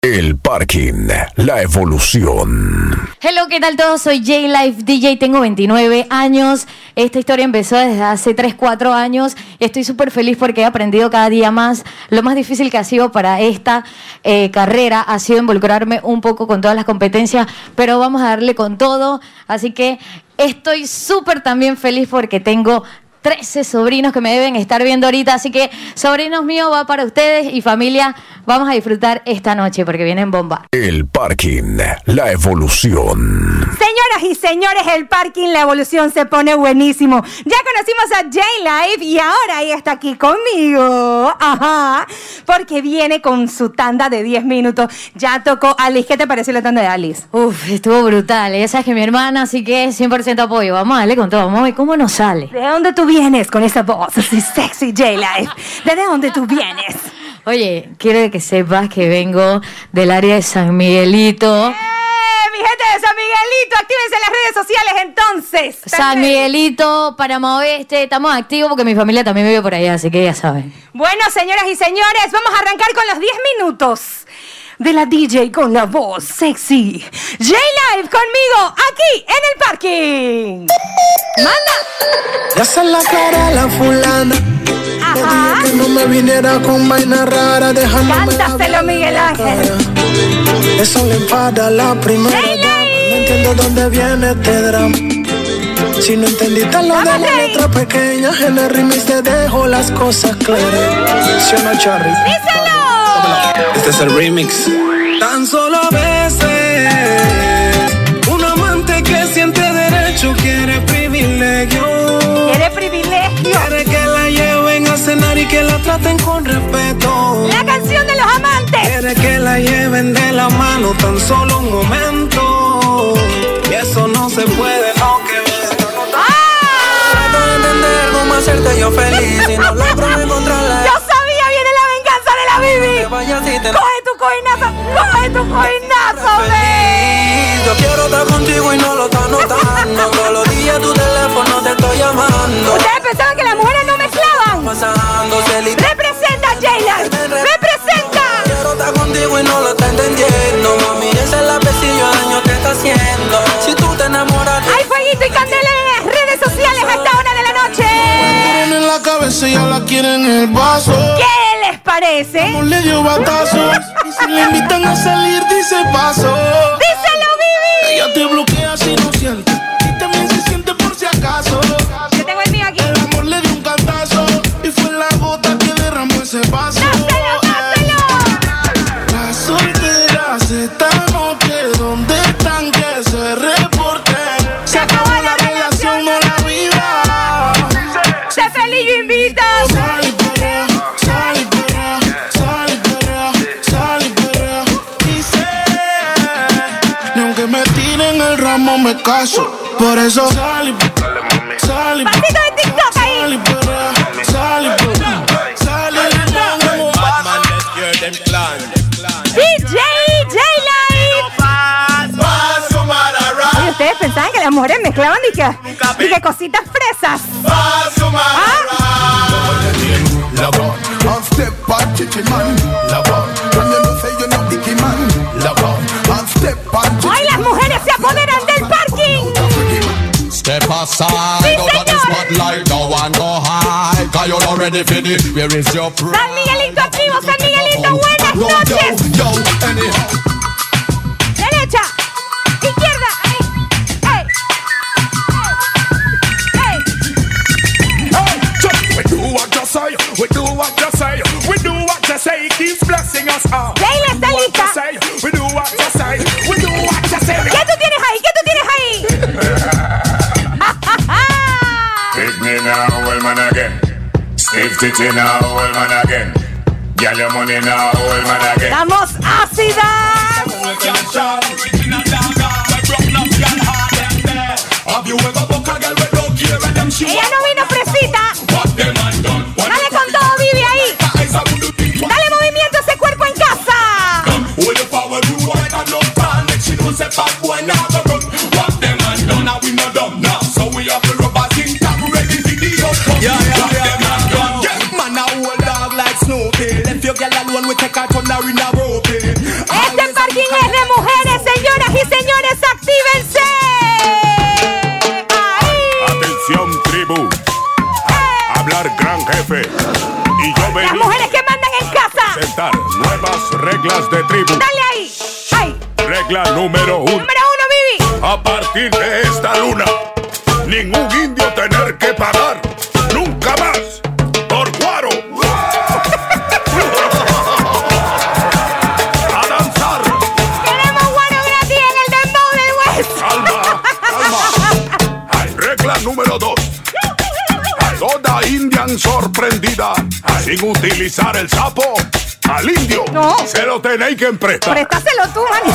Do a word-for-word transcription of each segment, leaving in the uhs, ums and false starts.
El Parking, la evolución. Hello, ¿qué tal todos? Soy J-Life D J, tengo veintinueve años. Esta historia empezó desde hace tres, cuatro años. Estoy súper feliz porque he aprendido cada día más. Lo más difícil que ha sido para esta eh, carrera ha sido involucrarme un poco con todas las competencias, pero vamos a darle con todo. Así que estoy súper también feliz porque tengo trece sobrinos que me deben estar viendo ahorita, así que sobrinos míos, va para ustedes y familia, vamos a disfrutar esta noche porque vienen bomba. El Parking, la evolución. Señoras y señores, el Parking, la evolución se pone buenísimo. Ya conocimos a J-Life y ahora ella está aquí conmigo, ajá, porque viene con su tanda de diez minutos. Ya tocó Alice. ¿Qué te pareció la tanda de Alice? Uf, estuvo brutal, esa es que mi hermana, así que cien por ciento apoyo. Vamos a darle con todo, vamos a ver cómo nos sale. ¿De dónde tú vienes con esa voz así sexy, J-Life? ¿De dónde tú vienes? Oye, quiero que sepas que vengo del área de San Miguelito. ¡Eh! Mi gente de San Miguelito, actívense en las redes sociales entonces. San Miguelito, Panamá Oeste, estamos activos porque mi familia también vive por allá, así que ya saben. Bueno, señoras y señores, vamos a arrancar con los diez minutos de la D J con la voz sexy. J-Life conmigo, aquí en el Parking. ¡Manda! Ya se la cara a la fulana. Ajá. Le dije que no me viniera con vaina rara, dejándome Cántaselo, Miguel Ángel. Eso le enfada a la primera dama. No entiendo dónde viene este drama. Si no entendiste lo de la letra pequeña, en el remix te dejo las cosas claras. ¿Sí o no, Charry? ¡Díselo! Este es el remix. Tan solo a veces un amante que siente derecho quiere privilegio. Quiere privilegio. Quiere que la lleven a cenar y que la traten con respeto. La canción de los amantes. Quiere que la lleven de la mano tan solo un momento. Y eso no se puede, no que ver. ¡Ah! Trato de entender cómo hacerte yo feliz y no logro encontrarla. Yo sabía, viene la venganza de la Bibi. Coge tu coinazo, coge tu coinazo, ve. Yo quiero estar contigo y no lo estás notando. Todos los días tu teléfono te estoy llamando. Ustedes pensaban que las mujeres no mezclaban. Representa, J-Life, representa. Quiero estar contigo y no lo estás entendiendo. Mami, ese es la pesillo daño que está haciendo. Si tú te enamoras de... Hay fueguito y candela en las redes sociales a esta hora de la noche. Cuando en la cabeza y ya la quieren en el vaso. ¿Qué les parece? No le dio batazos. Y si le invitan a salir dice paso. ¡Díselo, Bibi! Ella te bloquea si no siente. Y también se siente por si acaso. Yo tengo el mío aquí. El amor le dio un cantazo. Y fue la gota que derramó ese vaso. ¡Dáselo, dáselo! Las solteras esta noche, ¿dónde están que se reporten? Se acabó la relación, no la viva. ¡Sé feliz y invita! Sal y perrea, sal y perrea, sal y perrea, sal y perrea. Dice, ni aunque me tiren el ramo me caso. Por eso sal y perrea, sal y perrea. Pasito de TikTok ahí. Sal y perrea, sal y perrea, sal y perrea. D J J-Life. Oye, ustedes pensaban que las mujeres mezclaban y que, y que cositas fresas. ¿Ah? Hoy las mujeres se apoderan del Parking. Step aside, out of the spotlight, no one go high. Cause you're not ready for the, where is your pride? San Miguelito activo, San Miguelito, buenas noches. Yo, yo, anyhow. Derecha, izquierda, ahí, hey, hey, Hey, we do what you say, we do what you say, we do what you say, it keeps blessing us all. Leila está lista. We do what you say, we do what you say. ¿Qué tú tienes ahí? ¿Qué tú tienes ahí? Pick me now, old man again. Steve Titty now, old man again. Get your money now, old man again. ¡Estamos ácidas! Ella no vino fresita. Dale con todo, Vivi, ahí. Dale movimiento a ese cuerpo en casa. Yeah, yeah, yeah, yeah. Man, I hold dog like Snoopy. Left your girl alone, we take her thunder in a rope. reglas de tribu. Dale ahí. Ay. Regla número uno. Número uno, Vivi. A partir de esta luna, ningún indio tener que pagar nunca más por guaro. A danzar. Queremos guaro gratis en el dembow del West. Calma, calma. Ay, regla número dos. Toda indian sorprendida sin utilizar el sapo. Al indio no. Se lo tenéis que emprestar. Préstaselo tú, mani.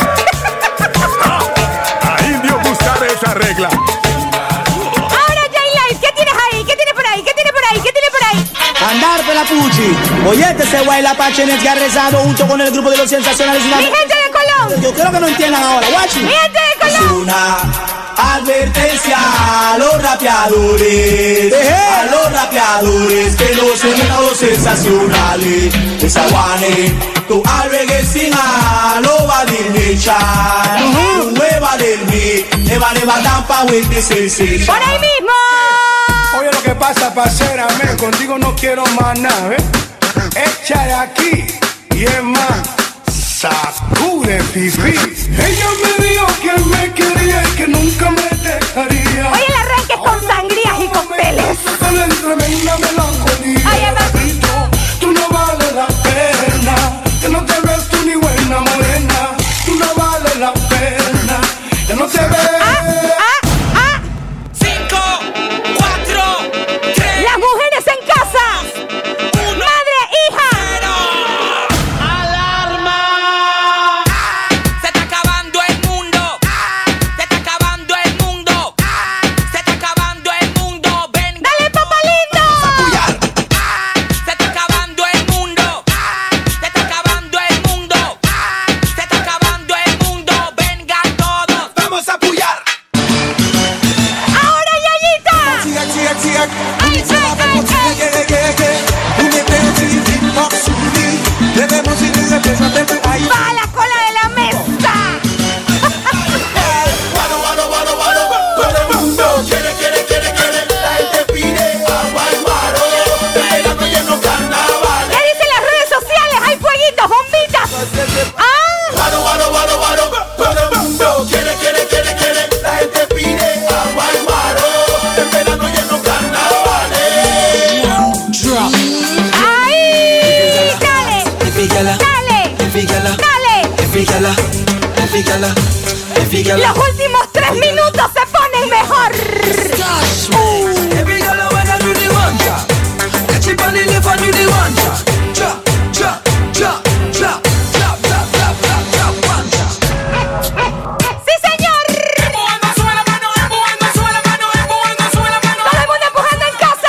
A indio buscar esa regla. Ahora, J-Life, ¿qué tienes ahí? ¿Qué tienes por ahí? ¿Qué tienes por ahí? ¿Qué tienes por ahí? Andar por la Puchi. Oye, ese guay la Pachenes que ha rezado junto con el grupo de los sensacionales. Mi gente de Colón. Yo creo que no entiendan ahora, guachi. Mi gente de Colón. Es una advertencia a los rapeadores, a los rapeadores que no se metan los sensacionales. Desaguane, tu alreguesina lo va a dirmechar. Tu nueva del mi, neva neva tampa huete sese. Por ahí mismo. Oye, lo que pasa, parcera, men, contigo no quiero más nada, ¿eh? Echa de aquí y es más, sacude pipí. Ella me dijo que me quería y que nunca me dejaría. Oye, el arranque es con sangrías y cócteles. Con la tremenda melancolía. Ay, Papito, tú no vales la pena. Que no te ves tú ni buena morena. Tú no vales la pena. Que no te ves. Las mujeres en casa. Madre, hija. ¡Alarma! Se está acabando el mundo. Se está acabando el mundo. Se está acabando el mundo. Ven. Dale, papá lindo. Se está acabando el mundo. Se está acabando el mundo. Se está acabando el mundo. Vengan todos. Vamos a apoyar. Ahora, Yayita. Chica, chica, chica. Ay, ay, ay, ay. Va a la cola de la mesa. Todo el mundo quiere, quiere, quiere, quiere. La gente pide agua y guaro. Bailando lleno carnaval. ¿Qué dicen las redes sociales? Hay fueguitos, bombitas. Ah. Guaro, guaro, guaro, guaro. Todo el mundo quiere, quiere, quiere, quiere. La gente pide agua y guaro. Bailando lleno carnaval. Ahí. Dale. Dale. Dale. Los últimos tres minutos se ponen mejor. Sí, señor. Todo el mundo empujando en casa.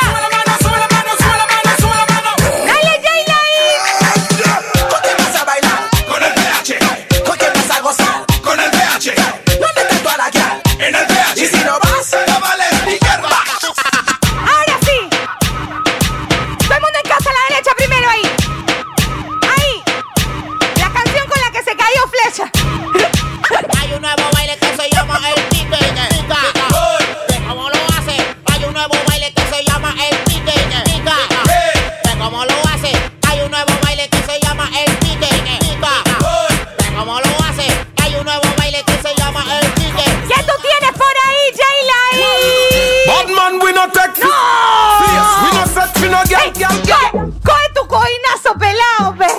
Dale, J-Life. ¿Con qué vas a bailar? Con el P H. ¿Con qué vas a gozar? Con el P H. ¿Dónde está tu alaquial? En el P H. Y si no vas, no vales ni hierba. Ahora sí. Todo el mundo en casa a la derecha primero ahí. Ahí. La canción con la que se cayó Flecha. Hay un nuevo baile que se llama el pique. Pica. Ve cómo lo hace. Hay un nuevo baile que se llama el pique. Pica. Ve cómo lo hace. Hay un nuevo baile que se llama el pique. Pica. Ve cómo lo hace. Hay un nuevo baile que se llama el pique. ¿Qué tú tienes por ahí, J-Life? Batman, we no take ¡No! we no set, we no Ey, get, get, coge, coge tu coinazo pelado, ve.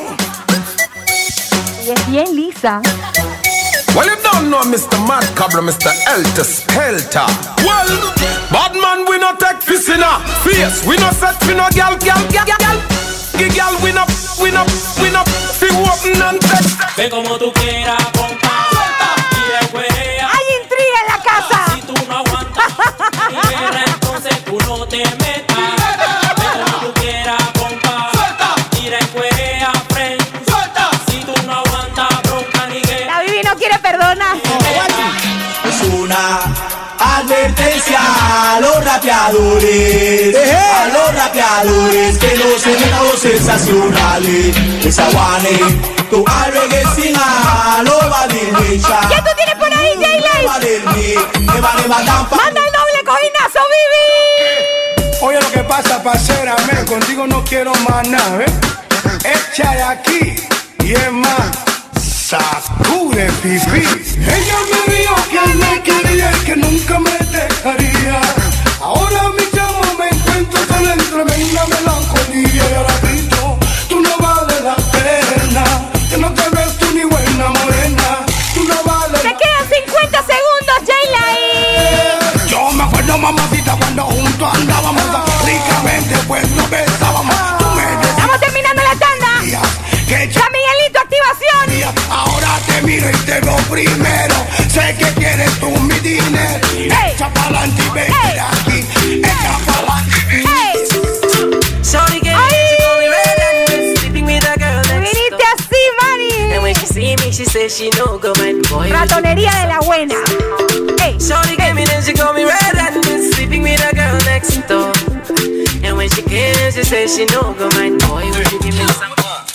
Y es bien lisa. Well, you don't know Mister Mad Cobbler, Mister Helter Skelter. Well, Batman, we no take this in a face. We no set, we no gal, gal, gal, gal. The gal, we no, we no, we no. Fi open and take. Ve como tú quieras, compa. Suelta. Y después Hay intriga en la casa. si tú no aguantas y guerra, entonces tú no te metas. Ve como tú quieras, compa. Suelta. Y después aprende. Suelta. Si tú no aguantas bronca ni guerra. La Vivi no quiere perdonar. Es una advertencia a los rapeadores, a los rapeadores que no se metan los sensacionales. Desaguane, tu alreguesina lo va a dirmechar. ¿Qué tú tienes por ahí, J-Life? Manda el doble cojinazo, Vivi. Oye, lo que pasa, parcera, men, contigo no quiero más nada, ¿eh? Echa de aquí y es más, sacude pipí. Ella me dijo que me quería y que nunca me dejaría. Ahora mi chamo me encuentro solo en tremenda melancolía. Y ahora grito, tú no vales la pena, que no te ves tú ni buena morena. Tú no vales. Te quedan cincuenta segundos, J-Live. Yo me acuerdo, mamacita, cuando juntos andábamos ricamente, pues nos besábamos. Tú me decías, estamos terminando la tanda. Que San Miguelito, activación. ahora te miro y te veo primero. Sé que quieres tú mi dinero. Hey. Echa pa'lante y ven Hey. aquí. Echa pa'lante. Hey. Shorty gave me, she call me red and sleeping with a girl next Viniste door. así, Mari. And when she see me, she says she no go man. Boy, Ratonería de la buena. Hey. Shorty gave me, then she call me red and sleeping with a girl next door. And when she came, she says she no go man. Boy, would you give me some?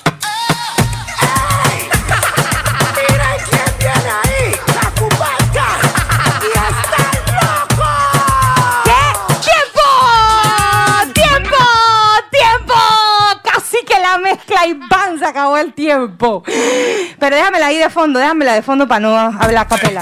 Mezcla y ¡bam! Se acabó el tiempo. Pero déjamela ahí de fondo, déjamela de fondo para no hablar a capela.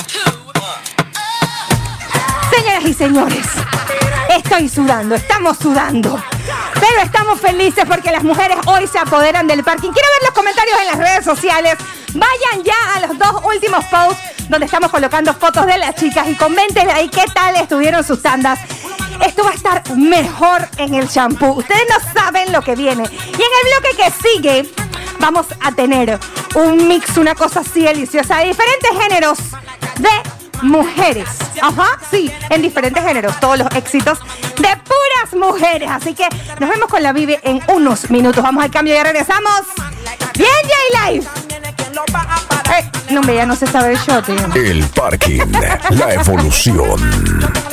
Señoras y señores, estoy sudando, estamos sudando. Pero estamos felices porque las mujeres hoy se apoderan del parking. Quiero ver los comentarios en las redes sociales. Vayan ya a los dos últimos posts donde estamos colocando fotos de las chicas y comenten ahí qué tal estuvieron sus tandas. Esto va a estar mejor en el shampoo. Ustedes no saben lo que viene. Y en el bloque que sigue vamos a tener un mix, una cosa así deliciosa de diferentes géneros de mujeres. Ajá, sí, en diferentes géneros. Todos los éxitos de puras mujeres. Así que nos vemos con la Vivi en unos minutos. Vamos al cambio y ya regresamos. Bien, J-Live. Eh, no, hombre, ya no se sabe el shot. ¿eh? El parking, la evolución.